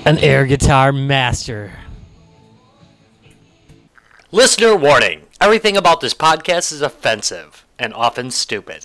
An air guitar master. Listener warning. Everything about this podcast is offensive and often stupid.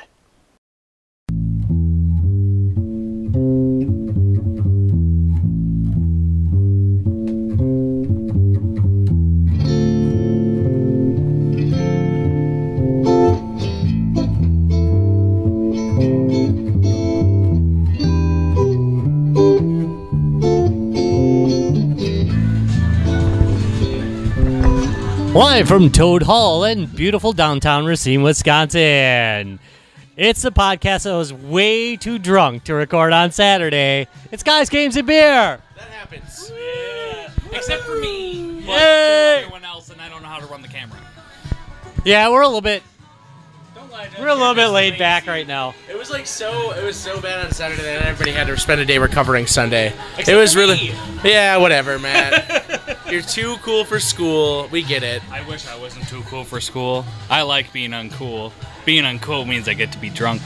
Live from Toad Hall in beautiful downtown Racine, Wisconsin. It's the podcast that was way too drunk to record on Saturday. It's Guys, Games, and Beer. That happens. Yeah. Except for me. But Yay! everyone else, and I don't know how to run the camera. Yeah, we're a little bit Don't lie, Jeff. we're a little bit laid back right now. It was so bad on Saturday that everybody had to spend a day recovering Sunday. Except it was for really, me. yeah, whatever, man. You're too cool for school. We get it. I wish I wasn't too cool for school. I like being uncool. Being uncool means I get to be drunk.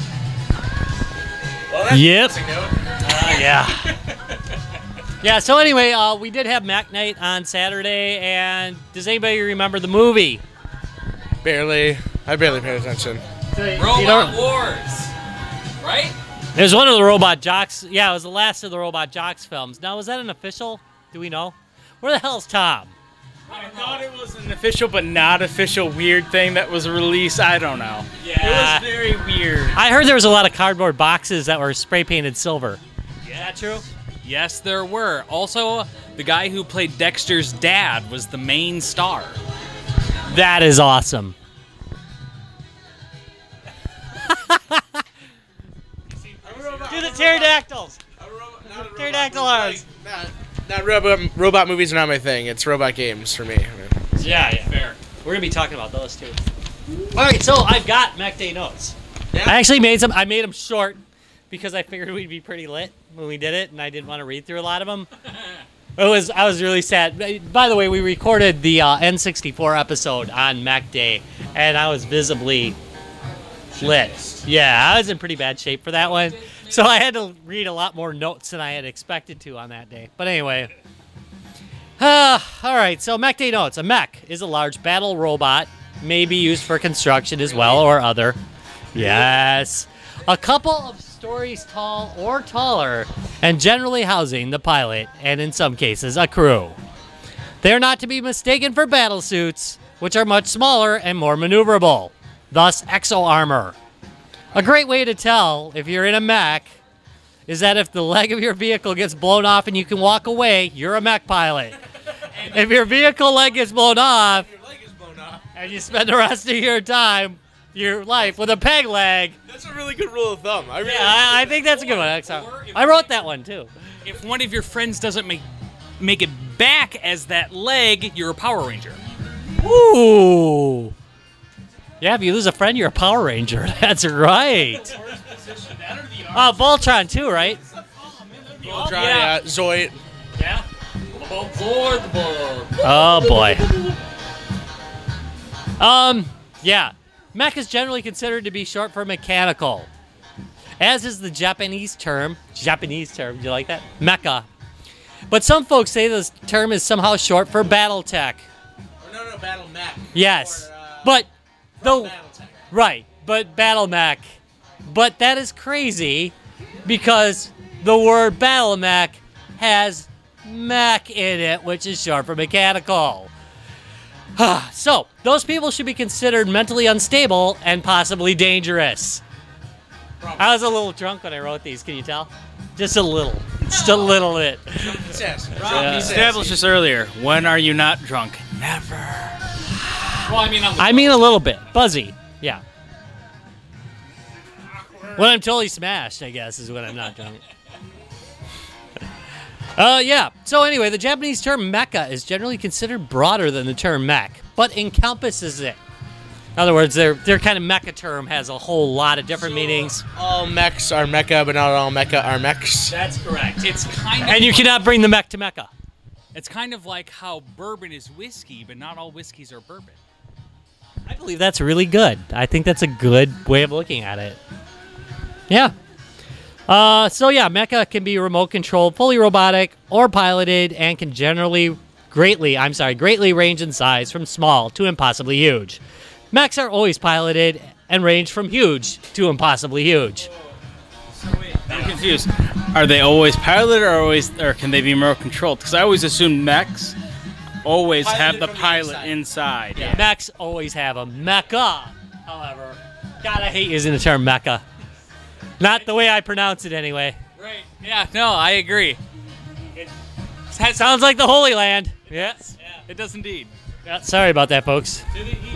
Well, that's Yep. a note. Yeah. Yeah, so anyway, we did have Mac Night on Saturday, and does anybody remember the movie? Barely. I barely paid attention. Robot Wars. Right? It was one of the Robot Jocks. Yeah, it was the last of the Robot Jocks films. Now, was that an official? Do we know? Where the hell's Tom? I thought it was an official but not official weird thing that was released. I don't know. Yeah. It was very weird. I heard there was a lot of cardboard boxes that were spray painted silver. Is that true? Yes, there were. Also, the guy who played Dexter's dad was the main star. That is awesome. Do the pterodactyls. Pterodactyl arms. Not robot movies are not my thing. It's robot games for me. Yeah, fair. We're gonna be talking about those too. All right, so I've got Mech Day notes. Yeah? I actually made some. I made them short because I figured we'd be pretty lit when we did it, and I didn't want to read through a lot of them. I was really sad. By the way, we recorded the N64 episode on Mech Day, and I was visibly lit. Yeah, I was in pretty bad shape for that one. So I had to read a lot more notes than I had expected to on that day. But anyway. All right, so Mech Day notes. A mech is a large battle robot, may be used for construction as well or other. Yes. A couple of stories tall or taller, and generally housing the pilot, and in some cases, a crew. They are not to be mistaken for battle suits, which are much smaller and more maneuverable, thus exo armor. A great way to tell if you're in a mech is that if the leg of your vehicle gets blown off and you can walk away, you're a mech pilot. If your vehicle leg gets blown off and you spend the rest of your life with a peg leg, That's a really good rule of thumb. I think that's a good one. I wrote that one too. If one of your friends doesn't make it back as that leg, you're a Power Ranger. Ooh. Yeah, if you lose a friend, you're a Power Ranger. That's right. Voltron too, right? Yeah. Zoid. Yeah. Aboard the board. Oh boy. Yeah. Mech is generally considered to be short for mechanical, as is the Japanese term. Do you like that? Mecha. But some folks say this term is somehow short for battle tech. No, battle mech. Yes. Or, But though battle tech. right, but battle mech. But that is crazy because the word battle mech has mech in it, which is short for mechanical. So, those people should be considered mentally unstable and possibly dangerous. I was a little drunk when I wrote these, can you tell? Just a little. Just a little bit. Sass. Yeah. We established this earlier. When are you not drunk? Never. Well, I mean a little bit. Buzzy. Yeah. When I'm totally smashed, I guess, is when I'm not drunk. Yeah. So anyway, the Japanese term mecha is generally considered broader than the term mech, but encompasses it. In other words, their kind of mecha term has a whole lot of different meanings. All mechs are mecha, but not all mecha are mechs. That's correct. It's kind of And you cannot bring the mech to Mecca. It's kind of like how bourbon is whiskey, but not all whiskeys are bourbon. I believe that's really good. I think that's a good way of looking at it. Yeah. So yeah, Mecha can be remote controlled, fully robotic, or piloted, and can greatly range in size from small to impossibly huge. Mechs are always piloted and range from huge to impossibly huge. I'm confused. Are they always piloted or can they be remote controlled? Because I always assume mechs always have the pilot inside. Yeah. Mechs always have a mecha, however. God, I hate using the term mecha. Not the way I pronounce it anyway. Right. Yeah, no, I agree. It sounds like the Holy Land. Yeah. It does indeed. Yeah, sorry about that, folks. To the east.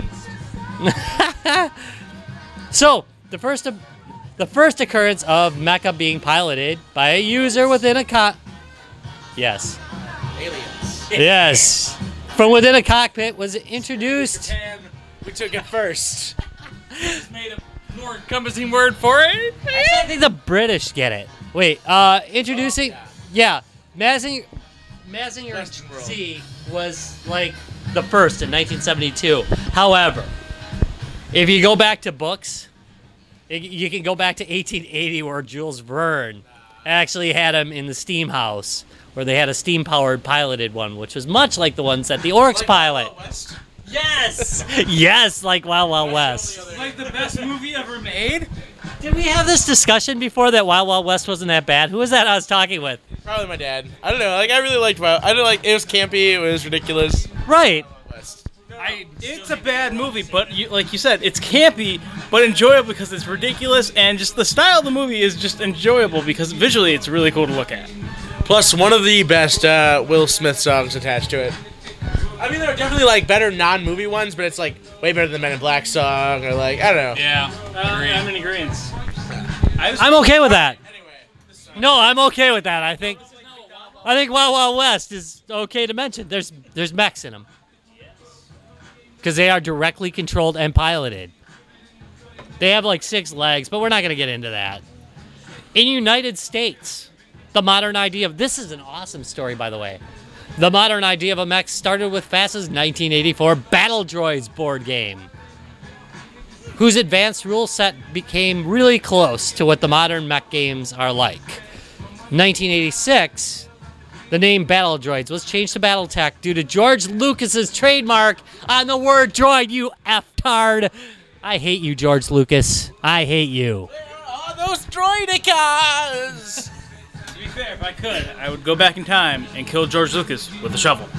So, the first occurrence of mecha being piloted by a user within a Yes. Aliens. Yes. From within a cockpit was introduced. We took it first. Just made a more encompassing word for it. I think the British get it. Wait, introducing... Yeah. Mazinger Z was like the first in 1972. However, if you go back to books, you can go back to 1880 where Jules Verne actually had him in the steam house, where they had a steam-powered piloted one, which was much like the ones that the Orcs pilot. Yes! Yes, like Wild Wild West. Like the best movie ever made? Did we have this discussion before that Wild Wild West wasn't that bad? Who was that I was talking with? Probably my dad. I don't know. Like I really liked Wild. I don't like. It was campy. It was ridiculous. Right. It's a bad movie, but like you said, it's campy, but enjoyable because it's ridiculous, and just the style of the movie is just enjoyable because visually it's really cool to look at. Plus, one of the best Will Smith songs attached to it. I mean, there are definitely like better non-movie ones, but it's like way better than the Men in Black song, or like I don't know. Yeah. I'm in agreement. I'm okay with that. No, I'm okay with that. I think Wild Wild West is okay to mention. There's mechs in them. Because they are directly controlled and piloted. They have like 6 legs, but we're not going to get into that. In United States, the modern idea of... This is an awesome story, by the way. The modern idea of a mech started with FASA's 1984 Battle Droids board game, whose advanced rule set became really close to what the modern mech games are like. 1986... The name Battle Droids was changed to Battletech due to George Lucas's trademark on the word droid, you F-tard. I hate you, George Lucas. I hate you. Where are those droidicas? To be fair, if I could, I would go back in time and kill George Lucas with a shovel.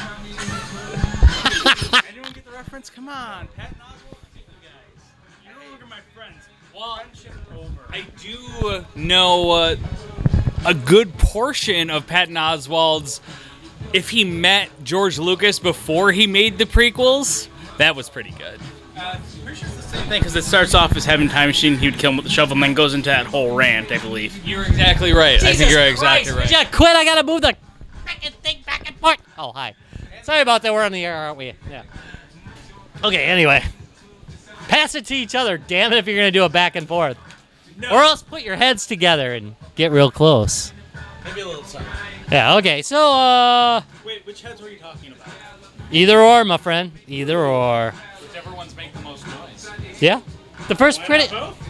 Anyone get the reference? Come on, Patton Oswalt, you guys. You no longer my friends. Well, Friendship over. I do know a good portion of Patton Oswalt's. If he met George Lucas before he made the prequels, that was pretty good. Pretty sure it's the same thing because it starts off as having a time machine. He would kill him with a shovel, and then goes into that whole rant, I believe. You're exactly right. I think you're exactly right. Yeah, quit. I gotta move the freaking thing back and forth. Oh, hi. Sorry about that. We're on the air, aren't we? Yeah. Okay, anyway. Pass it to each other, damn it, if you're gonna do a back and forth. No. Or else put your heads together and get real close. Maybe a little something. Yeah, okay, so, Wait, which heads were you talking about? either or, my friend. Either or. Whichever ones make the most noise. Yeah? The first pretty...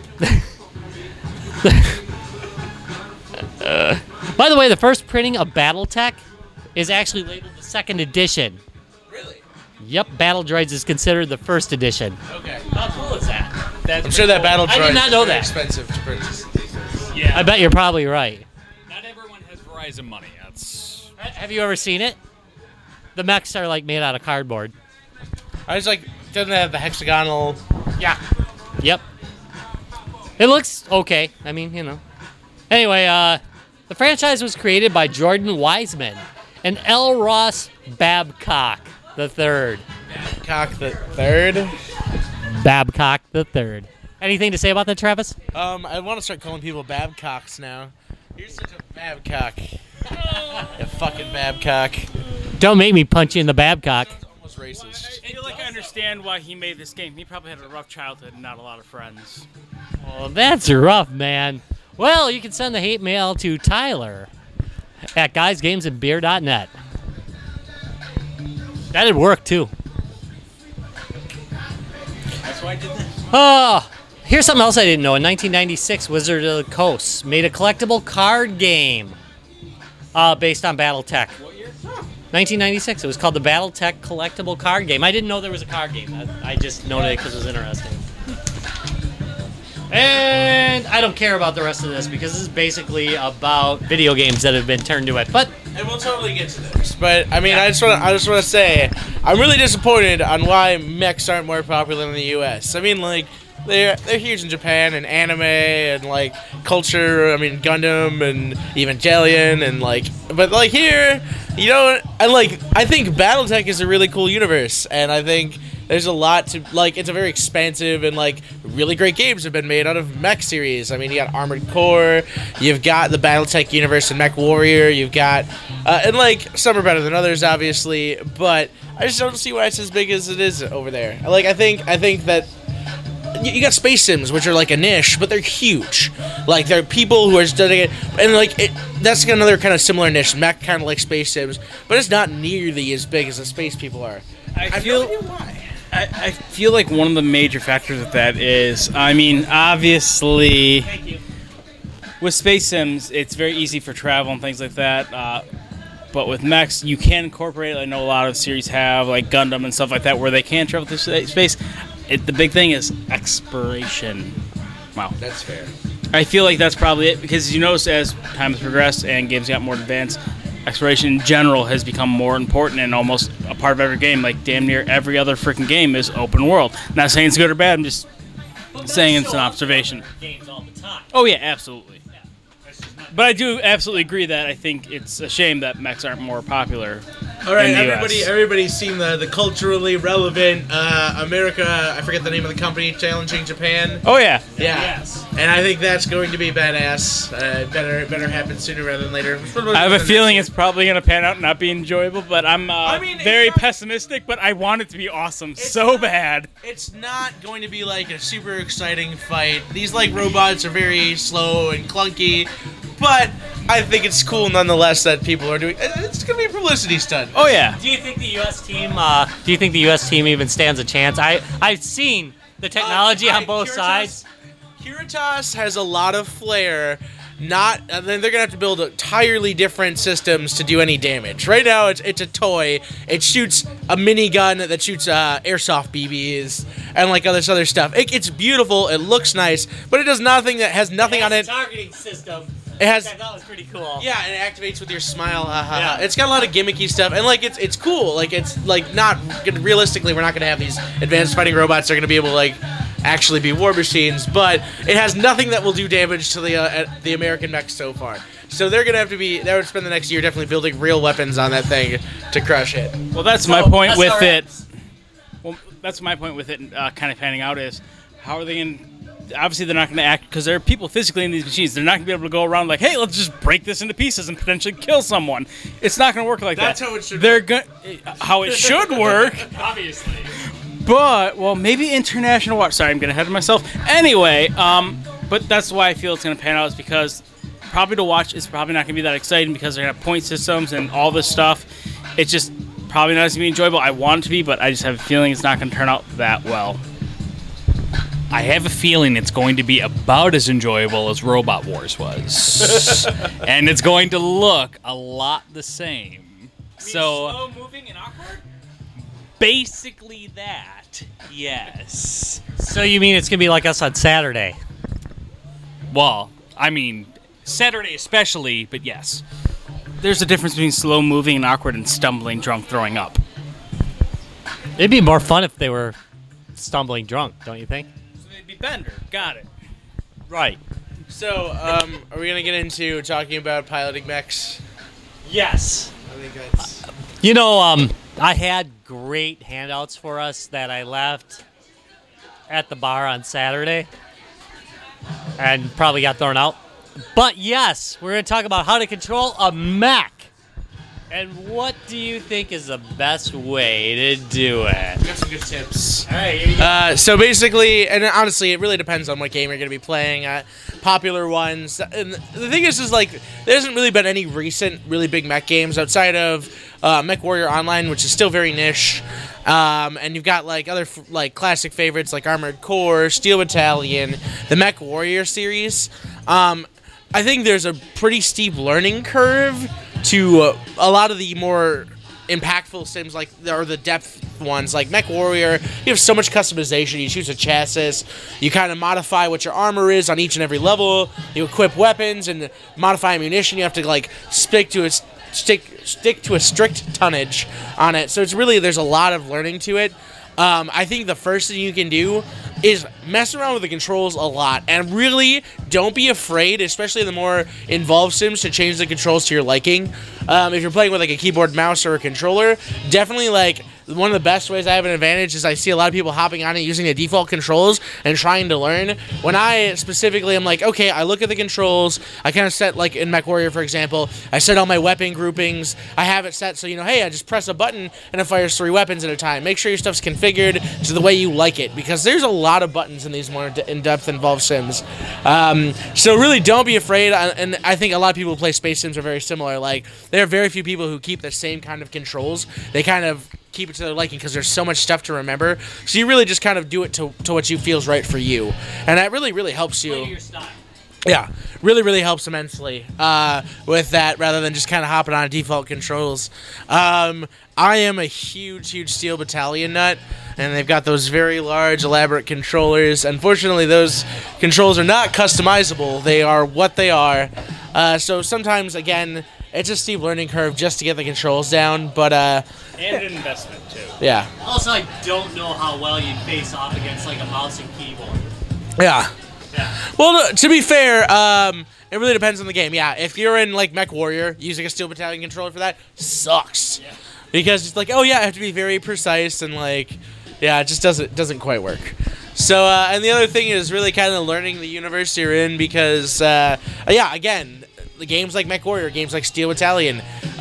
By the way, the first printing of Battletech is actually labeled the 2nd edition. Really? Yep, Battle Droids is considered the 1st edition. Okay. How cool is that? I'm sure that Battle I Droid did not know is very that. expensive to purchase. Yeah. I bet you're probably right. Not everyone has Verizon money. That's Have you ever seen it? The mechs are like made out of cardboard. I was like, doesn't it have the hexagonal? Yeah. Yep. It looks okay. I mean, you know. Anyway, the franchise was created by Jordan Wiseman and L. Ross Babcock III. Cock the third. Babcock III. Anything to say about that, Travis? I want to start calling people Babcocks now. You're such a Babcock. You fucking Babcock. Don't make me punch you in the Babcock. It's almost racist. I feel like I understand why he made this game. He probably had a rough childhood and not a lot of friends. Well, that's rough, man. Well, you can send the hate mail to Tyler at guysgamesandbeer.net. That'd work, too. That's why I did this. Oh, Here's something else I didn't know. In 1996, Wizard of the Coast made a collectible card game based on BattleTech. What year? 1996. It was called the BattleTech collectible card game. I didn't know there was a card game. I just noted it because it was interesting. And I don't care about the rest of this because this is basically about video games that have been turned to it. But And we'll totally get to this. But I mean, I just want to say, I'm really disappointed on why mechs aren't more popular in the U.S. I mean, like, they're huge in Japan and anime and like culture. I mean, Gundam and Evangelion and like, but like here, you know, and like I think BattleTech is a really cool universe, and I think there's a lot to like. It's a very expansive and like really great games have been made out of mech series. I mean, you got Armored Core, you've got the BattleTech universe and Mech Warrior, you've got and like some are better than others, obviously, but I just don't see why it's as big as it is over there. Like I think that. You got Space Sims, which are like a niche, but they're huge. Like, they're people who are studying it, and like that's another kind of similar niche, mech, kind of like Space Sims, but it's not nearly as big as the space people are. I feel like one of the major factors of that is, I mean, obviously, with Space Sims, it's very easy for travel and things like that. But with mechs, you can incorporate. I know a lot of series have, like Gundam and stuff like that, where they can travel through space. The big thing is exploration. Wow. That's fair. I feel like that's probably it, because you notice as time has progressed and games got more advanced, exploration in general has become more important and almost a part of every game. Like, damn near every other freaking game is open world. Not saying it's good or bad, I'm just saying it's an observation. Games all the time. Oh, yeah, absolutely. But I do absolutely agree that I think it's a shame that mechs aren't more popular. All right, in the US. everybody's seen the culturally relevant America. I forget the name of the company, challenging Japan. Oh, yeah. Yeah, Yes. and I think that's going to be badass. Better happen sooner rather than later. I have a feeling it's probably going to pan out and not be enjoyable, but I'm mean, it's very not- pessimistic, but I want it to be awesome so bad. It's not going to be like a super exciting fight. These like robots are very slow and clunky, but I think it's cool nonetheless that people are doing. It's gonna be a publicity stunt. Oh, yeah. Do you think the U.S. team? Do you think the U.S. team even stands a chance? I've seen the technology on both sides. Curitas has a lot of flair. Then they're gonna have to build entirely different systems to do any damage. Right now, it's a toy. It shoots a minigun that shoots airsoft BBs and like all this other stuff. It's beautiful. It looks nice, but it does nothing. That has nothing on it. Targeting system. It has. I thought was pretty cool. Yeah, and it activates with your smile. Yeah. It's got a lot of gimmicky stuff, and like it's cool. Like it's like not realistically, we're not gonna have these advanced fighting robots that are gonna be able to like actually be war machines, but it has nothing that will do damage to the American mech so far. So they're gonna have to be. They would spend the next year definitely building real weapons on that thing to crush it. Well, that's my point with it. SRX. Well, that's my point with it kind of panning out is, how are they going to... Obviously, they're not going to act, because there are people physically in these machines. They're not going to be able to go around like, hey, let's just break this into pieces and potentially kill someone. It's not going to work like That's that. how it should They're how it should work. Obviously. But, well, maybe international watch. Sorry, I'm getting ahead of myself. Anyway, but that's why I feel it's going to pan out, is because probably to watch it's probably not going to be that exciting, because they're going to have point systems and all this stuff. It's just probably not going to be enjoyable. I want it to be, but I just have a feeling it's not going to turn out that well. I have a feeling it's going to be about as enjoyable as Robot Wars was. And it's going to look a lot the same. So, slow moving and awkward? basically that, yes. So you mean it's gonna be like us on Saturday? Well, I mean, Saturday especially, but yes. There's a difference between slow moving and awkward and stumbling, drunk, throwing up. It'd be more fun if they were stumbling drunk, don't you think? So they'd be Bender. Got it. Right. So, are we gonna get into talking about piloting mechs? Yes. I think that's. You know, I had great handouts for us that I left at the bar on Saturday and probably got thrown out. But yes, we're going to talk about how to control a mech. And what do you think is the best way to do it? Got some good tips. All right, here you go. So basically, and honestly, it really depends on what game you're going to be playing. Popular ones. And the thing is like, there hasn't really been any recent really big mech games outside of Mech Warrior Online, which is still very niche. And you've got like other like classic favorites like Armored Core, Steel Battalion, the Mech Warrior series. I think there's a pretty steep learning curve to a lot of the more impactful sims, like or the depth ones, like Mech Warrior. You have so much customization. You choose a chassis. You kind of modify what your armor is on each and every level. You equip weapons and modify ammunition. You have to like stick to a strict tonnage on it. So it's really, there's a lot of learning to it. I think the first thing you can do is mess around with the controls a lot, and really don't be afraid, especially in the more involved sims, to change the controls to your liking. If you're playing with like a keyboard, mouse, or a controller, definitely like one of the best ways I have an advantage is I see a lot of people hopping on it using the default controls and trying to learn. When I specifically am like, okay, I look at the controls, I kind of set, like in Mech Warrior, for example, I set all my weapon groupings, I have it set so, hey, I just press a button and it fires 3 weapons at a time. Make sure your stuff's configured to the way you like it, because there's a lot of buttons in these more in-depth involved sims. So really don't be afraid, and I think a lot of people who play space sims are very similar. Like, there are very few people who keep the same kind of controls. They kind of keep it to their liking because there's so much stuff to remember. So you really just kind of do it to what you feels right for you, and that really helps you. Play to your style. Yeah, really helps immensely with that, rather than just kind of hopping on default controls. I am a huge Steel Battalion nut, and they've got those very large, elaborate controllers. Unfortunately, those controls are not customizable. They are what they are. So sometimes, again, it's a steep learning curve just to get the controls down, but And an investment, too. yeah. Also, I don't know how well you'd face off against like a mouse and keyboard. Yeah. Yeah. Well, to be fair, it really depends on the game. Yeah, if you're in like Mech Warrior, using a Steel Battalion controller for that sucks. Yeah. Because it's like, oh yeah, I have to be very precise, and like, yeah, it just doesn't quite work. So, and the other thing is really kind of learning the universe you're in, because, yeah, again, the games like Mech Warrior, games like Steel Battalion,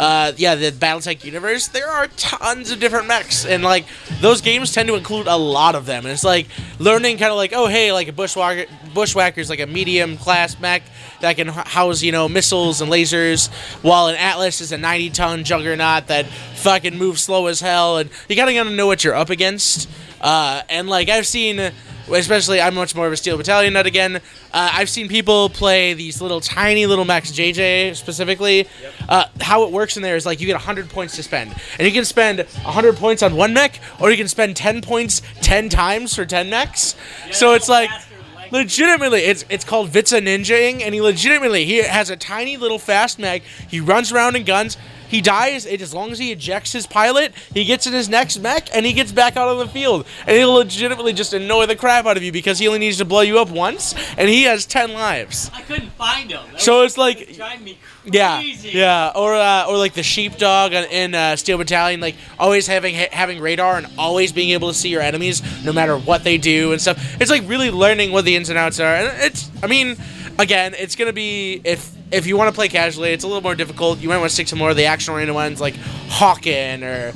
the BattleTech universe, there are tons of different mechs, and like those games tend to include a lot of them, and it's like learning kind of like, oh hey, like a Bushwhacker's like a medium class mech that can house missiles and lasers, while an Atlas is a 90-ton juggernaut that fucking moves slow as hell, and you kind of gotta know what you're up against. And like I've seen, especially I'm much more of a Steel Battalion nut again. I've seen people play these tiny little mechs, JJ specifically. Yep. How it works in there is like you get 100 points to spend, and you can spend 100 points on one mech, or you can spend 10 points 10 times for 10 mechs. Yeah, so it's like, legitimately, it's called Vitsa Ninjaing, and he has a tiny little fast mech. He runs around in guns. He dies, as long as he ejects his pilot, he gets in his next mech, and he gets back out on the field. And he'll legitimately just annoy the crap out of you because he only needs to blow you up once, and he has 10 lives. I couldn't find him. So it's like, driving me crazy. Yeah, or like the sheepdog in Steel Battalion, like always having radar and always being able to see your enemies no matter what they do and stuff. It's like really learning what the ins and outs are, and again, it's gonna be, if you want to play casually, it's a little more difficult. You might want to stick to more of the action-oriented ones like Hawken or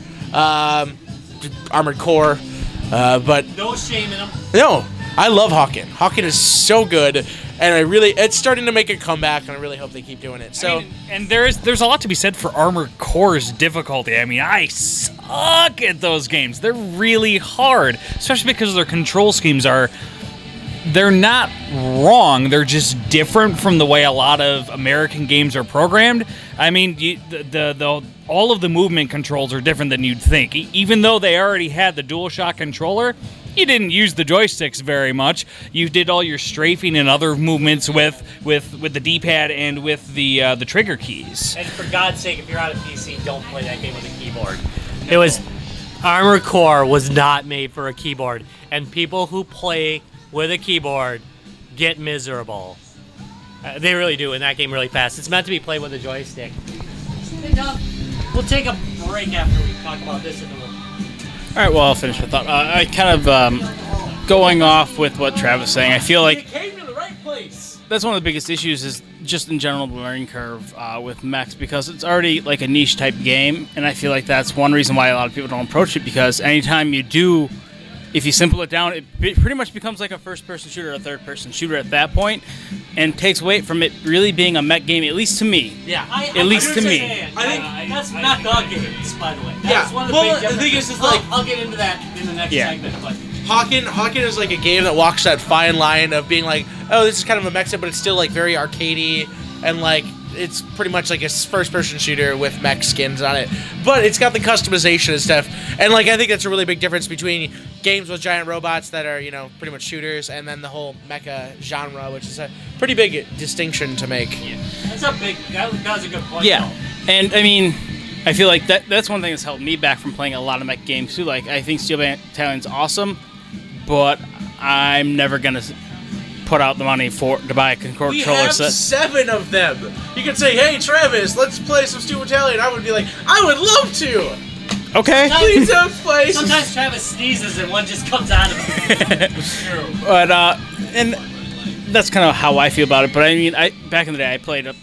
Armored Core. But no shame in them. No, I love Hawken. Hawken is so good, and it's starting to make a comeback, and I really hope they keep doing it. So, and there's a lot to be said for Armored Core's difficulty. I mean, I suck at those games. They're really hard, especially because their control schemes they're not wrong. They're just different from the way a lot of American games are programmed. I mean, all of the movement controls are different than you'd think. Even though they already had the DualShock controller, you didn't use the joysticks very much. You did all your strafing and other movements with the D-pad and with the trigger keys. And for God's sake, if you're on a PC, don't play that game with a keyboard. Armored Core was not made for a keyboard, and people who play with a keyboard get miserable. They really do in that game really fast. It's meant to be played with a joystick. Hey, Doug, we'll take a break after we talk about this in a little. All right, well, I'll finish my thought. I kind of going off with what Travis was saying. I feel like you came to the right place. that's one of the biggest issues is just in general the learning curve with mechs, because it's already like a niche type game, and I feel like that's one reason why a lot of people don't approach it, because anytime you do, if you simple it down, it pretty much becomes like a first-person shooter or a third-person shooter at that point, and takes away from it really being a mech game, at least to me. Yeah, At least to me. I think that's not God games, by the way. Yeah, That's one of the well, big the thing differences. is like- I'll get into that in the next segment. But Hawken is like a game that walks that fine line of being like, oh, this is kind of a mech sim, but it's still like very arcadey, and like it's pretty much like a first-person shooter with mech skins on it. But it's got the customization and stuff, and like I think that's a really big difference between games with giant robots that are pretty much shooters, and then the whole mecha genre, which is a pretty big distinction to make. that's a big. That's a good point. Yeah, and I mean, I feel like that's one thing that's held me back from playing a lot of mech games too. Like, I think Steel Battalion's awesome, but I'm never gonna put out the money to buy a controller We have set. 7 of them. You could say, hey, Travis, let's play some Steel Battalion. I would be like, I would love to. Okay. Please don't play some Sometimes Travis sneezes and one just comes out of him. But and that's kind of how I feel about it. But I mean, back in the day, I played a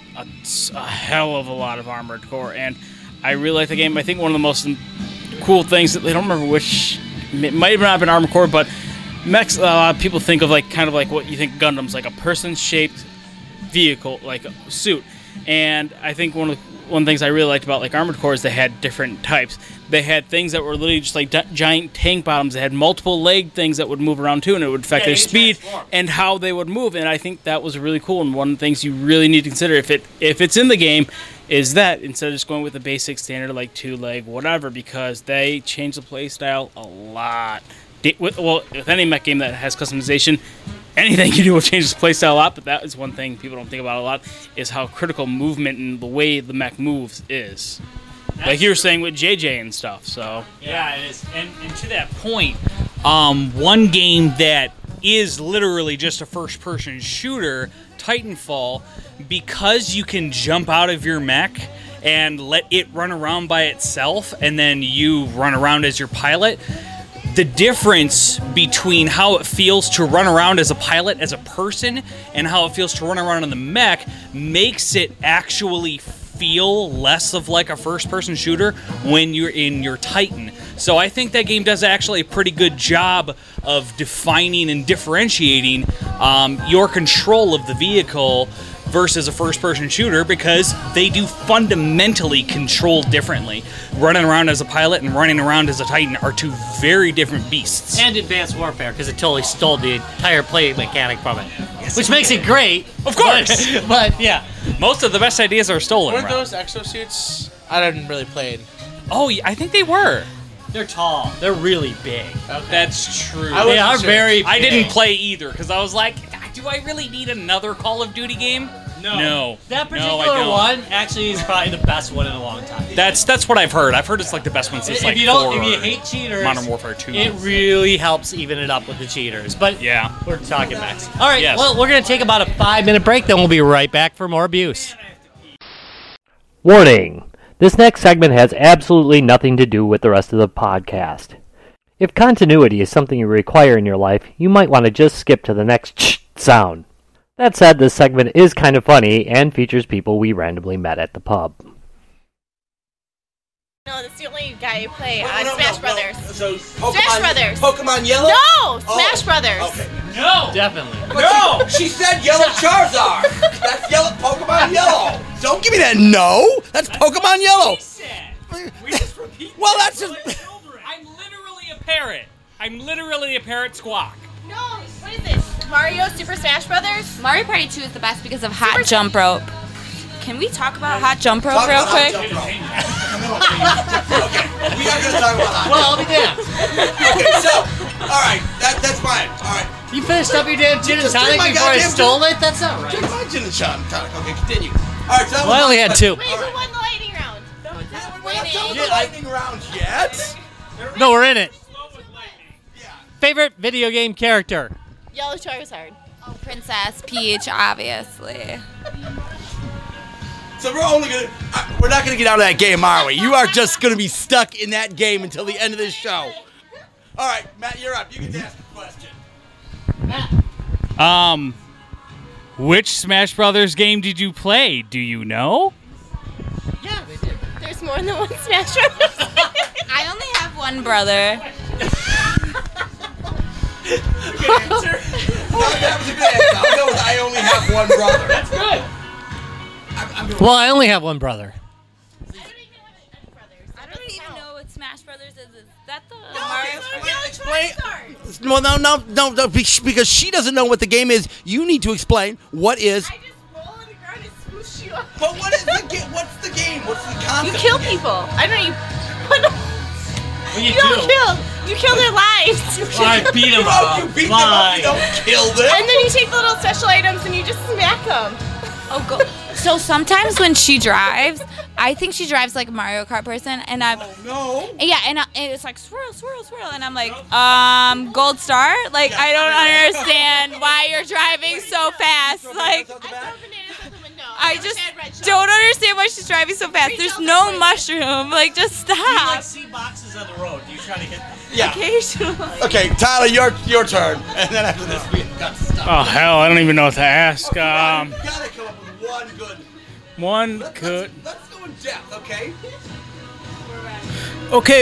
hell of a lot of Armored Core, and I really like the game. I think one of the most cool things that I don't remember which, it might have not been Armored Core, but mechs. A lot of people think of like kind of like what you think Gundam's, like a person-shaped vehicle, like a suit. And I think one of the things I really liked about like Armored Core is they had different types. They had things that were literally just like giant tank bottoms. They had multiple leg things that would move around too, and it would affect their speed and how they would move. And I think that was really cool. And one of the things you really need to consider if it's in the game is that instead of just going with the basic standard like 2-leg whatever, because they change the play style a lot. With any mech game that has customization, anything you do will change the playstyle a lot, but that is one thing people don't think about a lot, is how critical movement and the way the mech moves is. Like you were saying with JJ and stuff, so. Yeah, it is. And to that point, one game that is literally just a first-person shooter, Titanfall, because you can jump out of your mech and let it run around by itself, and then you run around as your pilot, the difference between how it feels to run around as a pilot, as a person, and how it feels to run around in the mech makes it actually feel less of like a first-person shooter when you're in your Titan. So I think that game does actually a pretty good job of defining and differentiating your control of the vehicle versus a first-person shooter, because they do fundamentally control differently. Running around as a pilot and running around as a Titan are two very different beasts. And Advanced Warfare, because it totally stole the entire play mechanic from it. Which makes it great. Of course! But yeah. Most of the best ideas are stolen. Weren't Rob. those exosuits? I didn't really play it. Oh, yeah, I think they were. They're tall. They're really big. That's true. I They wasn't are sure. very big. I didn't play either, because I was like, do I really need another Call of Duty game? No. That No, I particular don't. one actually is probably the best one in a long time. That's what I've heard. I've heard it's like the best one since If like you hate cheaters, Modern Warfare 2. it really helps even it up with the cheaters. But Yeah. we're talking Max. All right, Yes. well, we're going to take about a 5-minute break, then we'll be right back for more abuse. Warning! This next segment has absolutely nothing to do with the rest of the podcast. If continuity is something you require in your life, you might want to just skip to the next ch sound. That said, this segment is kind of funny and features people we randomly met at the pub. No, that's the only guy you play on Smash Brothers. So Smash Brothers. Pokemon Yellow? No, Smash Brothers. Okay. No! Definitely. No! She said Yellow Charizard! That's Yellow Pokemon Yellow! Don't give me that no! That's Pokemon Yellow! Well, that's just... I'm literally a parrot. I'm literally a parrot squawk. No, what is this? Mario Super Smash Brothers? Mario Party 2 is the best because of Hot Jump Rope. Can we talk about Hot Jump Rope Talk real about quick? Jump Rope. Okay, we are going to talk about that. Well, I'll be damned. Okay, so, alright, that's fine. Alright. You finished up your damn gin and Just drink tonic my before I goddamn stole it? That's not right. Drink my gin and tonic. Okay, continue. Alright, so that Well, I was only my had 2. Wait, who won the lightning round? We're not done with Yeah, the lightning round yet. No, we're in it. Favorite video game character? Yellow Charizard. Oh, Princess Peach, obviously. So we're not gonna get out of that game, are we? You are just gonna be stuck in that game until the end of this show. All right, Matt, you're up. You get to ask a question. Which Smash Brothers game did you play? Do you know? Yeah, there's more than one Smash Brothers. I only have one brother. Good answer. That was a good answer. I'll go with I only have one brother. That's good. Well, I only have one brother. I don't even know what Smash Brothers is. Is that the Explain. Well, no, because she doesn't know what the game is. You need to explain what is. I just roll on the ground and swoosh you up. But what is the game? What's the game? What's the concept? You kill people. I don't know. You don't kill. You kill their lives. I beat him up. You beat them up. You don't kill them. And then you take the little special items and you just smack them. Oh, go. So sometimes when she drives, I think she drives like a Mario Kart person, and I'm. Oh no. Yeah, and it's like swirl, swirl, swirl, and I'm like, gold star? Like, I don't understand why you're driving so fast. Like, I just don't understand why she's driving so fast. There's no mushroom. Like, just stop. see boxes on the road. Do you try to hit them? Yeah. Occasionally. Okay, Tyler, your turn. And then after this, we got stuff. Oh hell, I don't even know what to ask. You gotta come up with one good. One good. Let's go in depth, okay? Okay.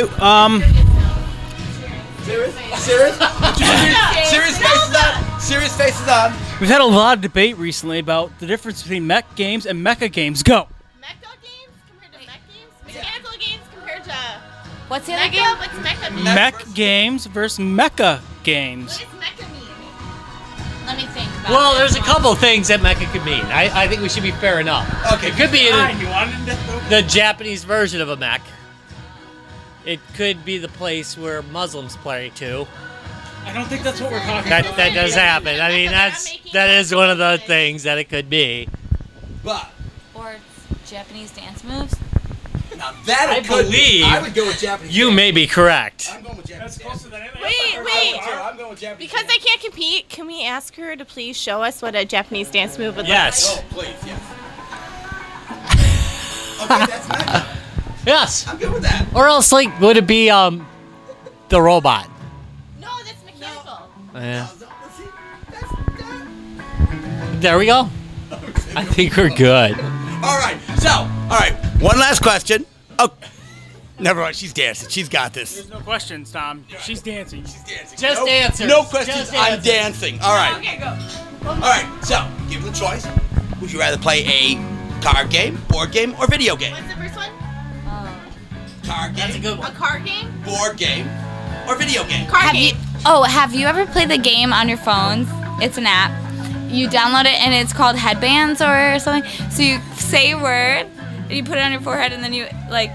Serious? Serious? Serious faces on. Serious faces on. We've had a lot of debate recently about the difference between mech games and mecha games. Go. Mecha games compared to mech games? Mechanical games compared to What's the other mecha? game? What's mecha mean? Mech games versus mecha games. What does mecha mean? Let me think about Well, it. there's a couple things that mecha could mean. I think we should be fair enough. Okay. It could be You wanted to the Japanese version of a mech. It could be the place where Muslims play too. I don't think that's what we're talking That does happen. I mean, that is one of the things that it could be. But Or Japanese dance moves. now that I it could be, believe I would go with Japanese. You may be correct. I'm going with Japanese. Wait. I'm going with Japanese. Because I can't compete, can we ask her to please show us what a Japanese dance move would Yes. Oh, please, yes. Okay, that's mecha. Yes. I'm good with that. Or else, like, would it be the robot? look like? No, that's mechanical. Yeah. See, There we go. I think we're good. all right. So, all right. One last question. Oh, never mind. She's dancing. She's got this. There's no questions, Tom. She's dancing. She's dancing. Just no, answers. No questions. Just I'm answers. dancing. All right. Okay, go. All right. So, given the choice, would you rather play a card game, board game, or video game? What's the first one? Card game, That's a good A one. card game? board game, or video game? Card Have you? game. Have you ever played the game on your phones? It's an app. You download it and it's called Headbands or something. So you say a word, and you put it on your forehead, and then you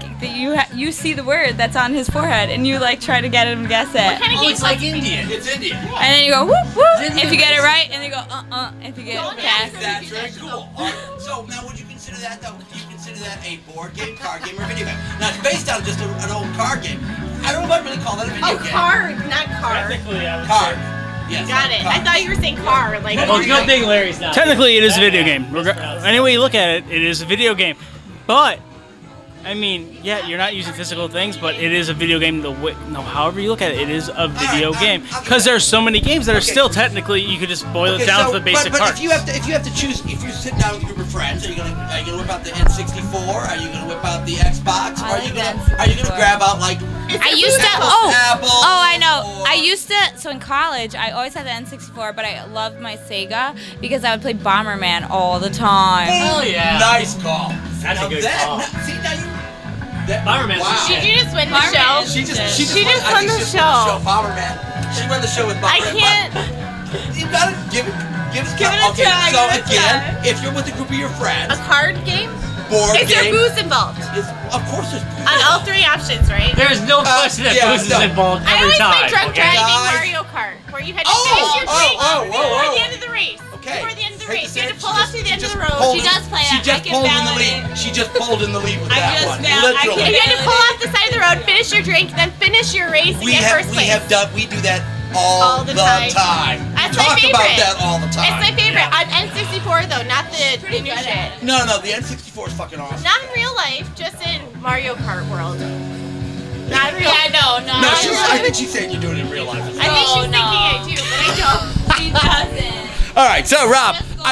you see the word that's on his forehead, and you like try to get him to guess it. What kind of Oh, game? it's like Indian. It's Indian. And then you go whoop whoop if you get it right, and then you go if you get Don't it fast. That's very cool. All right. So now, would you consider that though? Do you consider that a board game, card game, or video game? Now it's based on just an old card game. I don't know if I really call that a video Oh, game. card, not card. Card. Yes. Got it. Card. I thought you were saying car. Like, Oh, good thing Larry's not. Technically, it is a That video man. game. Any way you look at it, it is a video game. But I mean, yeah, you're not using physical things, but it is a video game. However you look at it, it is a video game because there's so many games that are still technically. You could just boil it down to the basic but parts. if you have to choose, if you're sitting down with a group of friends, are you gonna whip out the N64? Are you gonna whip out the Xbox? Or I are you like gonna N64. grab out like? I used to. Apple, I know. or- I used to. So in college, I always had the N64, but I loved my Sega because I would play Bomberman all the time. Hell yeah. Nice call. That's a Now good that- call. See now you. That, Bomberman's wow. the Did you just win the Marvin. show? She just She just I won think the she just show. won the show. Bomberman. She won the show with Bomberman. I can't. You gotta give it. Give it a okay, try, so give it a again, try. if you're with a group of your friends, A card game? board Is there game. booze involved? Of course, there's booze. On all three options, right? There's no question that yeah, booze is no. involved I every always time. play drunk okay? driving Guys. Mario Kart, where you had to Oh, finish your oh, drink oh, before whoa. the end of the race. Okay. Before the end of the Take race, you had to this pull in. off to the end of the just road. pulled She in- does play She it. I just can pulled in the validate. lead. She just pulled in the lead with I that just one. val- I Literally. can- And you had to pull off the side of the road, finish your drink, then finish your race and get first place. We do that all the the time. time. That's we my talk favorite. about that all the time. It's my favorite. On N64 though, not the new shit. No, the N64 is fucking awesome. Not in real life, just in Mario Kart world. Not in real life. no. No, I think she's saying you're doing it in real life. I think she's No, thinking I do, but I don't. She doesn't. All right, so Rob, Just go I for think the it's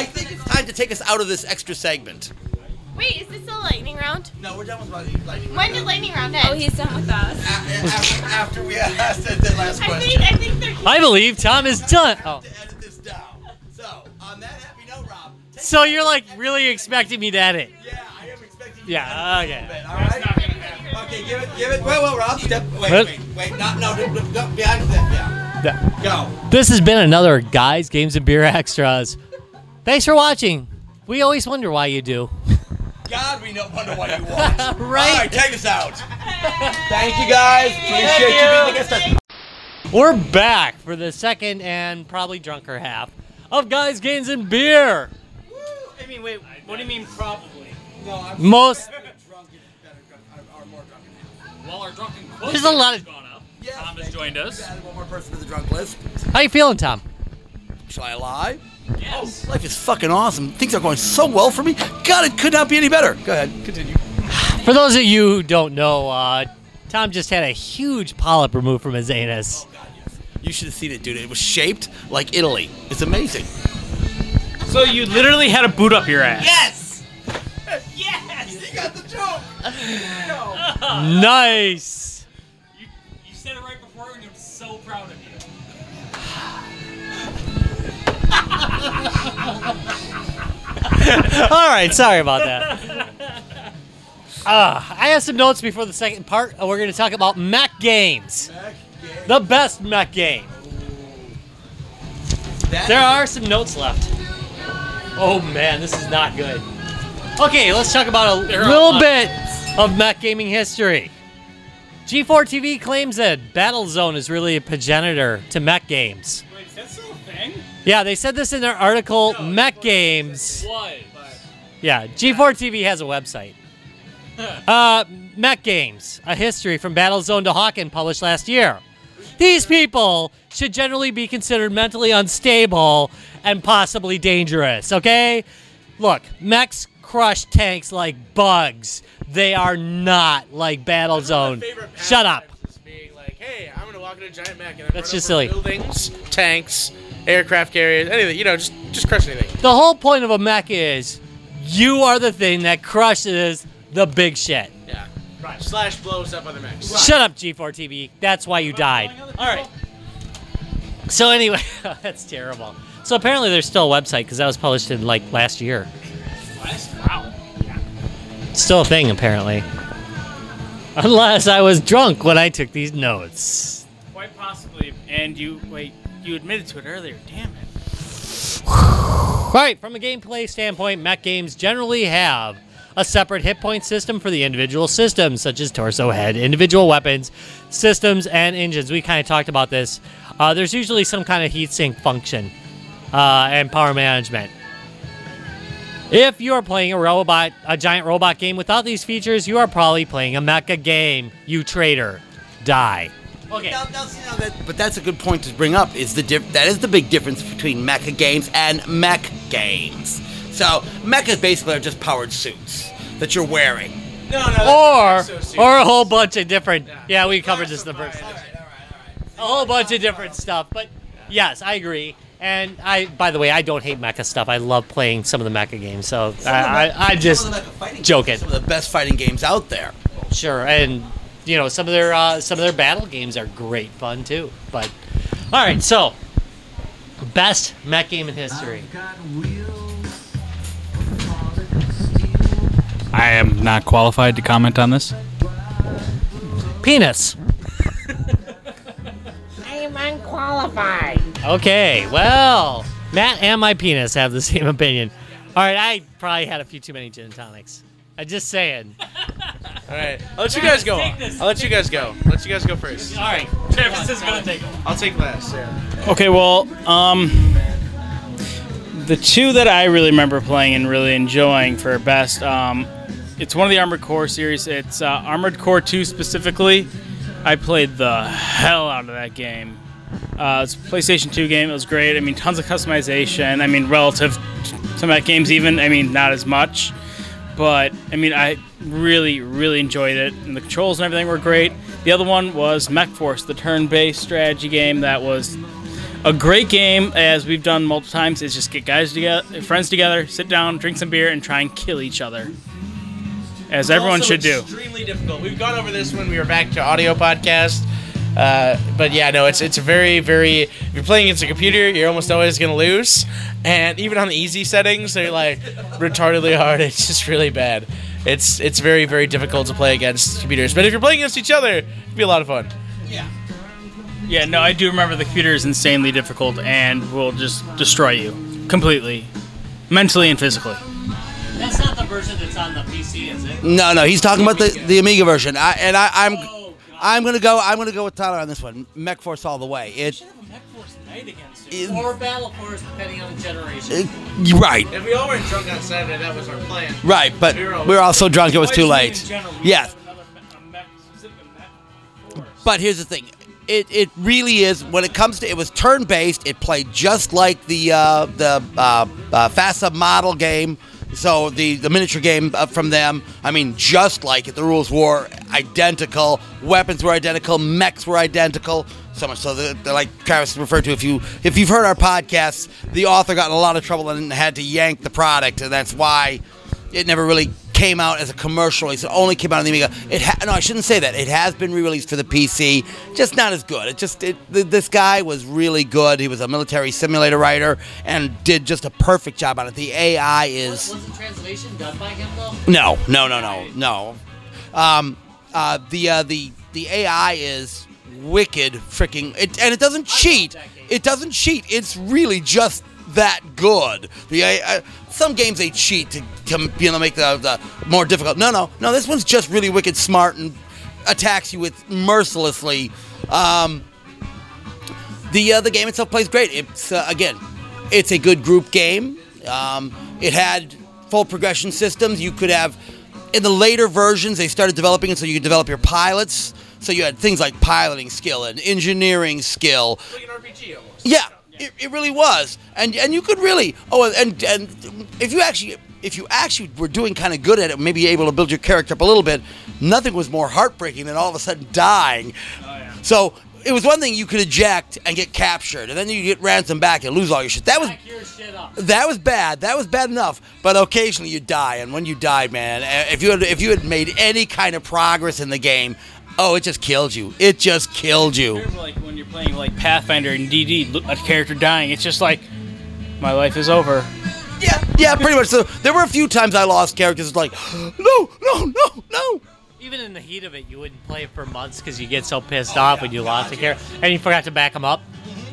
time to take us out of this extra segment. Wait, is this a lightning round? No, we're done with lightning. When did lightning round end? Oh, he's done with us. After we asked the last question. I think they're. I believe Tom is done. Oh. To edit this down. So, on that happy note, Rob. So you're like really expecting me to edit? Yeah, I am expecting you Yeah, to okay. edit a little bit, all right? Okay, give it. Well, Rob, step. Wait. Go behind that. Yeah. Go. This has been another Guys, Games, and Beer Extras. Thanks for watching. We always wonder why you do. God, we wonder what you want. Right? All right, take us out. Thank you, guys. Appreciate you being the guest. We're back for the second and probably drunker half of Guys, Games, and Beer. I mean, wait, what do you mean probably? No, I'm Most. drunk is better, or more drunk. While our drunken There's a lot of. gone up, Yes, Tom has joined us. Add one more person to the drunk list. How you feeling, Tom? Shall I lie? Yes. Life is fucking awesome. Things are going so well for me. God, it could not be any better. Go ahead, continue. For those of you who don't know, Tom just had a huge polyp removed from his anus. Oh, God, yes. You should have seen it, dude. It was shaped like Italy. It's amazing. So you literally had a boot up your ass? Yes! Yes! You got the joke! Nice. You said it right before, and I'm so proud of you. All right, sorry about that. I have some notes before the second part. We're going to talk about mech games. The best mech game. There are some notes left. Oh man, this is not good. Okay, let's talk about a little bit of mech gaming history. G4 TV claims that Battlezone is really a progenitor to mech games. Wait, is that still a thing? Yeah, they said this in their article, Mech Games. What? Yeah, G4 TV has a website. Mech Games, a history from Battlezone to Hawken, published last year. These people should generally be considered mentally unstable and possibly dangerous, okay? Look, mechs crush tanks like bugs. They are not like Battlezone. Shut up. Just being like, hey, I'm gonna walk in a giant mech and then That's run just over silly. buildings, tanks, aircraft carriers, anything. You know, just crush anything. The whole point of a mech is you are the thing that crushes the big shit. Yeah. Right. Slash blows up other mechs. Shut up, G4 TV. That's why you died. All right. So anyway, that's terrible. So apparently there's still a website because that was published in like last year. Wow. It's still a thing apparently. Unless I was drunk when I took these notes. Quite possibly. And you admitted to it earlier. Damn it. Right, from a gameplay standpoint, mech games generally have a separate hit point system for the individual systems, such as torso, head, individual weapons, systems, and engines. We kind of talked about this. There's usually some kind of heatsink function and power management. If you are playing a giant robot game without these features, you are probably playing a mecha game, you traitor. Die. Okay. But that's a good point to bring up. That is the big difference between mecha games and mech games. So mechas basically are just powered suits that you're wearing. Or a whole bunch of different. Yeah, we covered this in the first. A whole bunch of different stuff. But yes, I agree. And by the way, I don't hate mecha stuff. I love playing some of the mecha games. So I just joking. Some of the best fighting games out there. Sure, and you know some of their battle games are great fun too. But all right, so best mech game in history. I am not qualified to comment on this. Penis. I am unqualified. Okay, well, Matt and my penis have the same opinion. All right, I probably had a few too many gin and tonics. I'm just saying. All right. I'll let you guys go. I'll let you guys go. Let you guys go first. All right, Travis is gonna take them. I'll take last. Yeah. Okay, well, the two that I really remember playing and really enjoying for best, it's one of the Armored Core series. It's Armored Core 2 specifically. I played the hell out of that game. It's a PlayStation 2 game. It was great. I mean, tons of customization. I mean, relative to Mech games even. I mean, not as much. But, I mean, I really, really enjoyed it. And the controls and everything were great. The other one was Mech Force, the turn-based strategy game that was A great game, as we've done multiple times, is just get friends together, sit down, drink some beer, and try and kill each other. As everyone should do. Extremely difficult. We've gone over this when we were back to audio podcast. But yeah, no, it's a very, very. If you're playing against a computer, you're almost always gonna lose. And even on the easy settings, they're like retardedly hard. It's just really bad. It's very, very difficult to play against computers. But if you're playing against each other, it'd be a lot of fun. Yeah, no, I do remember the computer is insanely difficult and will just destroy you completely, mentally and physically. That's not the version that's on the PC, is it? No, he's talking about the Amiga version. I'm gonna go with Tyler on this one. Mech Force all the way. Or Battle Force, depending on the generation. Right. If we all were drunk on Saturday, that was our plan. Right, but we were all so drunk it was too late. Yes. But here's the thing. It really is, when it comes to, it was turn-based. It played just like the FASA model game. So the miniature game from them, I mean, just like it. The rules were identical. Weapons were identical. Mechs were identical. So much so that, like Travis referred to, if you've heard our podcasts, the author got in a lot of trouble and had to yank the product, and that's why it never really came out as a commercial. It only came out on the Amiga. No, I shouldn't say that. It has been re-released for the PC, just not as good. This guy was really good. He was a military simulator writer and did just a perfect job on it. The AI is... Was the translation done by him, though? No. The AI is wicked freaking... and it doesn't cheat. It doesn't cheat. It's really just that good. Some games they cheat to make the more difficult. No. This one's just really wicked smart and attacks you with mercilessly. The game itself plays great. It's it's a good group game. It had full progression systems. You could have, in the later versions, they started developing it so you could develop your pilots. So you had things like piloting skill and engineering skill. Like an RPG almost. Yeah. It really was, and you could really and if you actually were doing kind of good at it, maybe able to build your character up a little bit, nothing was more heartbreaking than all of a sudden dying. Oh, yeah. So it was one thing you could eject and get captured, and then you get ransomed back and lose all your shit. That was bad. That was bad enough. But occasionally you die, and when you died, man, if you had made any kind of progress in the game. Oh, it just killed you. It just killed you. Like when you're playing like Pathfinder and DD, a character dying, it's just like, my life is over. Yeah, pretty much. So there were a few times I lost characters. It's like, no. Even in the heat of it, you wouldn't play it for months because you get so pissed off when you lost a character and you forgot to back them up.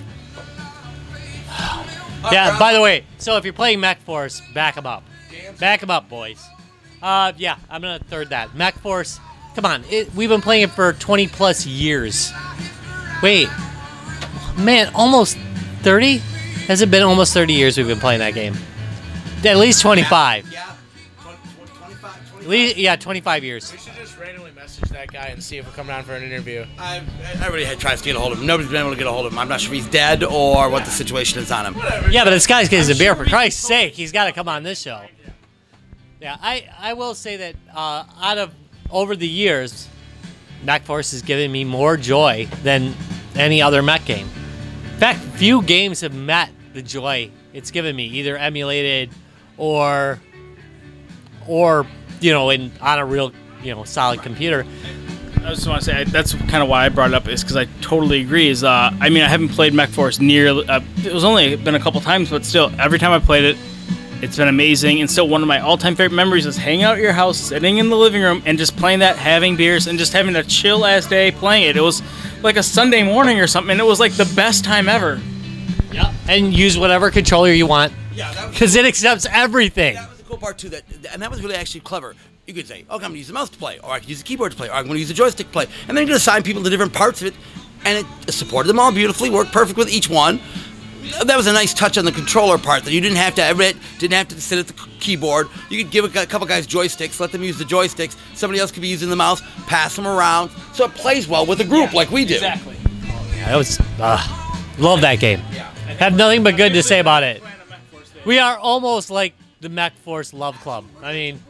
Yeah, by the way, so if you're playing Mech Force, back them up. Back them up, boys. Yeah, I'm going to third that. Mech Force... Come on, we've been playing it for 20 plus years. Wait, man, almost 30? Has it been almost 30 years we've been playing that game? At least 25. Yeah, 25. At least, yeah, 25 years. We should just randomly message that guy and see if he'll come down for an interview. I already had tried to get a hold of him. Nobody's been able to get a hold of him. I'm not sure if he's dead or what the situation is on him. Yeah, but this guy's getting a beer. For Christ's sake, he's got to come on this show. Yeah, I will say that over the years, Mech Force has given me more joy than any other mech game. In fact, few games have met the joy it's given me, either emulated or on a real solid computer. I just want to say that's kind of why I brought it up, is because I totally agree. I haven't played Mech Force it was only been a couple times, but still, every time I played it, it's been amazing, and still one of my all-time favorite memories is hanging out at your house, sitting in the living room, and just playing that, having beers, and just having a chill-ass day playing it. It was like a Sunday morning or something, and it was like the best time ever. Yeah, and use whatever controller you want, because it accepts everything. That was the cool part, too, and that was really actually clever. You could say, I'm going to use the mouse to play, or I could use the keyboard to play, or I'm going to use the joystick to play, and then you could assign people to different parts of it, and it supported them all beautifully, worked perfect with each one. That was a nice touch on the controller part, that you didn't have to sit at the keyboard. You could give a couple guys joysticks, let them use the joysticks. Somebody else could be using the mouse, pass them around, so it plays well with a group like we do. Exactly. Yeah, that was love that game. Have nothing but good to say about it. We are almost like the Mech Force Love Club. I mean,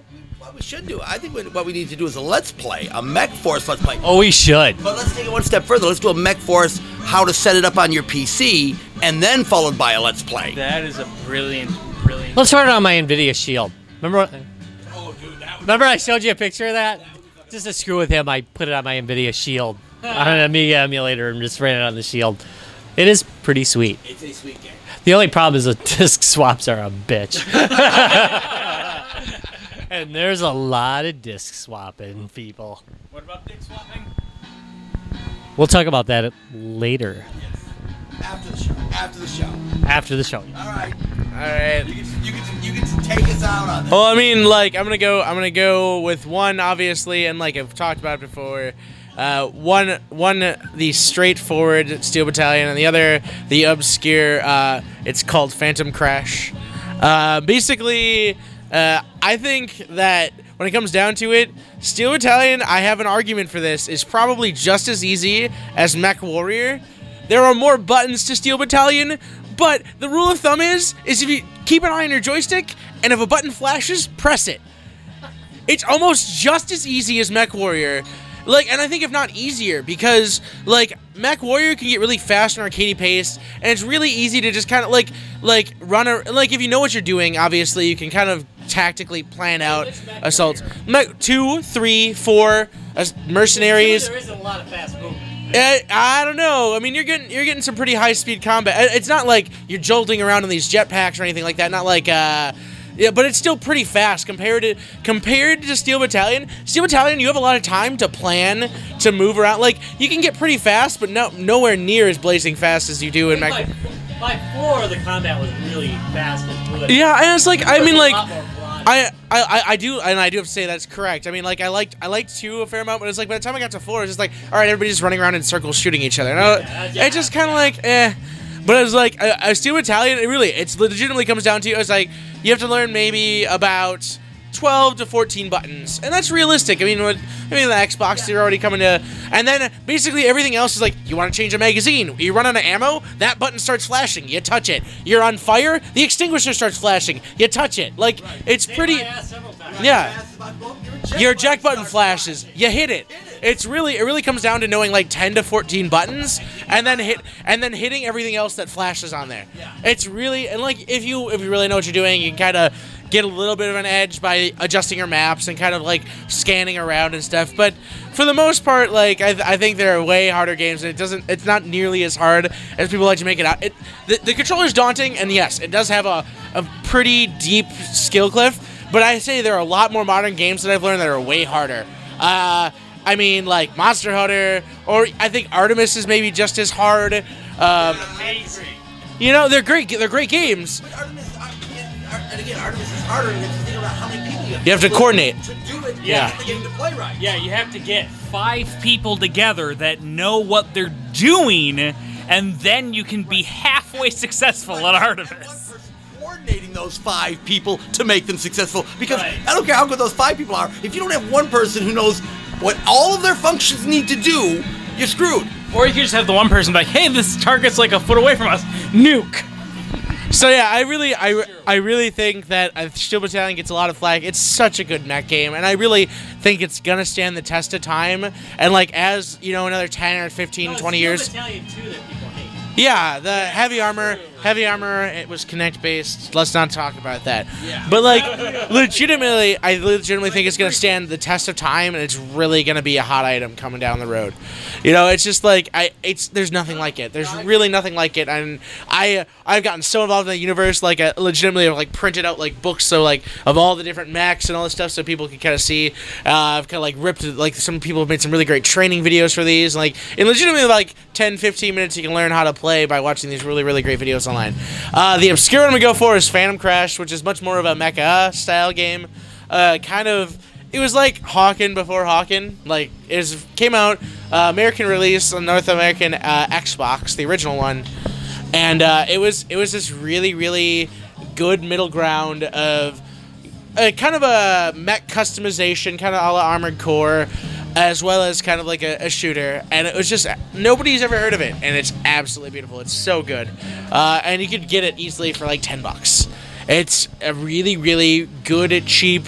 What we should do, I think what we need to do is a Let's Play, a Mech Force Let's Play. Oh, we should. But let's take it one step further. Let's do a Mech Force, how to set it up on your PC, and then followed by a Let's Play. That is a brilliant. Let's run it on my NVIDIA Shield. Remember I showed you a picture of that? Just to screw with him, I put it on my NVIDIA Shield on an Amiga emulator and just ran it on the Shield. It is pretty sweet. It's a sweet game. The only problem is the disc swaps are a bitch. And there's a lot of disc swapping, people. What about disc swapping? We'll talk about that later. After the show. After the show. All right. You can take us out on this. Well, I mean, like, I'm gonna go with one, obviously, and like I've talked about before. One, the straightforward Steel Battalion, and the other, the obscure. It's called Phantom Crash. Basically, I think that when it comes down to it, Steel Battalion, I have an argument for this, is probably just as easy as Mech Warrior. There are more buttons to Steel Battalion, but the rule of thumb is if you keep an eye on your joystick, and if a button flashes, press it. It's almost just as easy as Mech Warrior. Like, and I think if not easier, because, like, Mech Warrior can get really fast and arcadey paced, and it's really easy to just kind of, like run if you know what you're doing, obviously, you can kind of tactically plan out assaults. Mech 2, 3, 4, mercenaries. There isn't a lot of fast movement. I don't know. I mean, you're getting some pretty high speed combat. It's not like you're jolting around in these jetpacks or anything like that. Not like yeah, but it's still pretty fast compared to Steel Battalion. Steel Battalion, you have a lot of time to plan to move around. Like, you can get pretty fast, but nowhere near as blazing fast as you do in Mech. By 4, the combat was really fast and fluid. Yeah, and it's like, I mean, like, I do have to say that's correct. I mean, like, I liked 2 a fair amount, but it's like by the time I got to 4, it's just like, all right, everybody's just running around in circles shooting each other. And it just kind of like, eh. But it was like a Steel Battalion. It legitimately comes down to, it's like you have to learn maybe about 12 to 14 buttons, and that's realistic. I mean, the Xbox, you're already coming to, and then basically everything else is like, you want to change a magazine, you run out of ammo, that button starts flashing, you touch it. You're on fire, the extinguisher starts flashing, you touch it. Like, it's pretty, yeah. Your eject button flashes, you hit it. It really comes down to knowing like 10 to 14 buttons, and then hitting everything else that flashes on there. It's really, and like if you really know what you're doing, you can kind of get a little bit of an edge by adjusting your maps and kind of like scanning around and stuff. But for the most part, like I think there are way harder games, and it's not nearly as hard as people like to make it out. The controller's daunting, and yes, it does have a pretty deep skill cliff. But I say there are a lot more modern games that I've learned that are way harder. I mean, like Monster Hunter, or I think Artemis is maybe just as hard. You know, they're great. They're great games. But Artemis, and again, Artemis is harder, and you have to think about how many people you have to coordinate. To do it, Yeah. to get the game to play right. Yeah, you have to get 5 people together that know what they're doing, and then you can be halfway successful at Artemis. Coordinating those 5 people to make them successful, because I don't care how good those 5 people are, if you don't have one person who knows what all of their functions need to do, you're screwed. Or you could just have the one person be like, hey, this target's like a foot away from us. Nuke. So yeah, I really think that Steel Battalion gets a lot of flack. It's such a good mech game, and I really think it's gonna stand the test of time. And like, as you know, another 10 or 15, 20 years. Steel Battalion 2 that people hate. Yeah, the heavy armor, it was Kinect based. Let's not talk about that. Yeah. But like, I legitimately think it's gonna stand the test of time, and it's really gonna be a hot item coming down the road. You know, it's just like there's nothing like it. There's really nothing like it, and I've gotten so involved in the universe, like legitimately I've like printed out like books so like of all the different mechs and all this stuff, so people can kind of see. I've kind of like ripped, like some people have made some really great training videos for these, and like in legitimately like 10-15 minutes you can learn how to play by watching these really, really great videos online. The obscure one I'm gonna go for is Phantom Crash, which is much more of a mecha style game. It was like Hawken before Hawken. Like, came out American release on North American Xbox, the original one, and it was this really, really good middle ground of kind of a mech customization, kind of a la Armored Core, as well as kind of like a shooter, and it was just, nobody's ever heard of it, and it's absolutely beautiful. It's so good, and you could get it easily for like $10. It's a really, really good, cheap,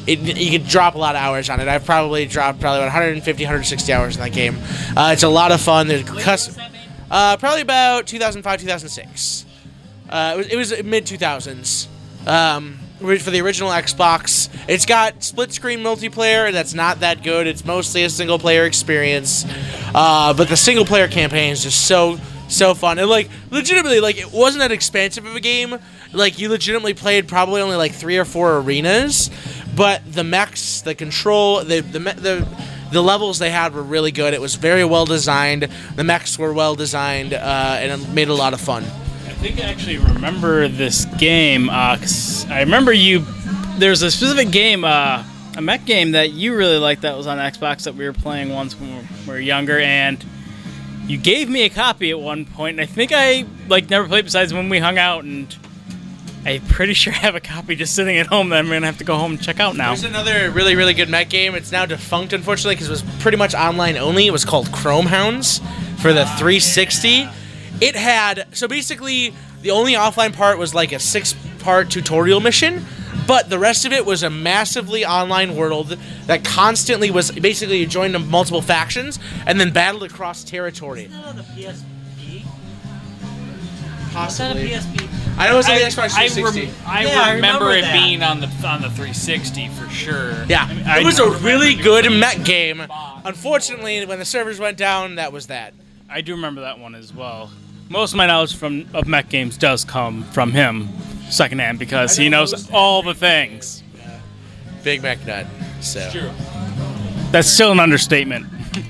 you could drop a lot of hours on it. I've probably dropped about 150, 160 hours in that game. It's a lot of fun. There's probably about 2005, 2006. It was mid 2000s. For the original Xbox, it's got split screen multiplayer. That's not that good. It's mostly a single player experience. But the single player campaign is just so fun. And like legitimately, like it wasn't that expansive of a game. Like you legitimately played probably only like 3 or 4 arenas, but the mechs, the control, the levels they had were really good. It was very well designed. The mechs were well designed, and it made it a lot of fun. I think I actually remember this game, 'cause I remember there's a specific game, a mech game that you really liked that was on Xbox that we were playing once when we were younger, and you gave me a copy at one point, and I think I never played besides when we hung out, and I'm pretty sure I have a copy just sitting at home that I'm going to have to go home and check out now. There's another really, really good mech game. It's now defunct, unfortunately, because it was pretty much online only. It was called Chrome Hounds for the 360. It had, so basically, the only offline part was like a 6-part tutorial mission, but the rest of it was a massively online world that constantly was, basically you joined multiple factions and then battled across territory. Is that on the PSP? Possibly. Is that a PSP? I know it was on the Xbox 360. I remember it that. being on the 360 for sure. Yeah, I it was a remember really it good being mech game. fun. Unfortunately, when the servers went down, that was that. I do remember that one as well. Most of my knowledge of mech games does come from him secondhand because he knows all the things. Big mech nut. So. True. That's still an understatement.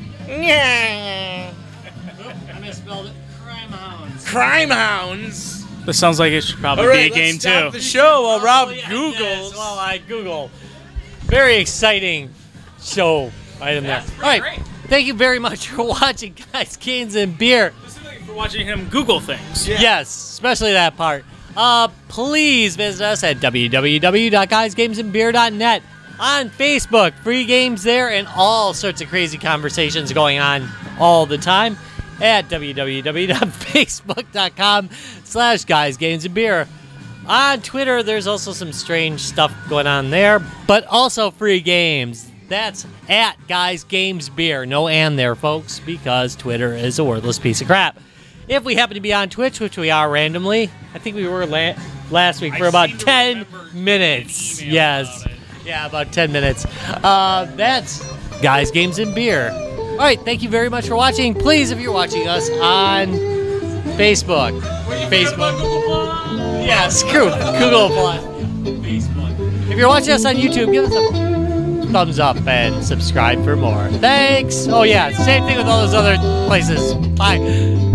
I misspelled it. Crime Hounds. Crime Hounds. This sounds like it should probably All be right, a game let's stop too. the show while Rob Yes, Googles. well, I Google. Very exciting show item there. All right. great. Thank you very much for watching, guys. Games and Beer. Specifically for watching him Google things. Yeah. Yes, especially that part. Please visit us at www.guysgamesandbeer.net. On Facebook, free games there and all sorts of crazy conversations going on all the time at www.facebook.com/guysgamesandbeer. On Twitter, there's also some strange stuff going on there, but also free games. That's at Guys Games Beer. No and there, folks, because Twitter is a worthless piece of crap. If we happen to be on Twitch, which we are randomly, I think we were last week for about 10 minutes. Yes. Yeah, about 10 minutes. That's Guys Games and Beer. All right, thank you very much for watching. Please, if you're watching us on Facebook. Facebook. Yeah, screw Google Plus. Facebook. If you're watching us on YouTube, give us a thumbs up and subscribe for more. Thanks. Oh, yeah, same thing with all those other places. Bye.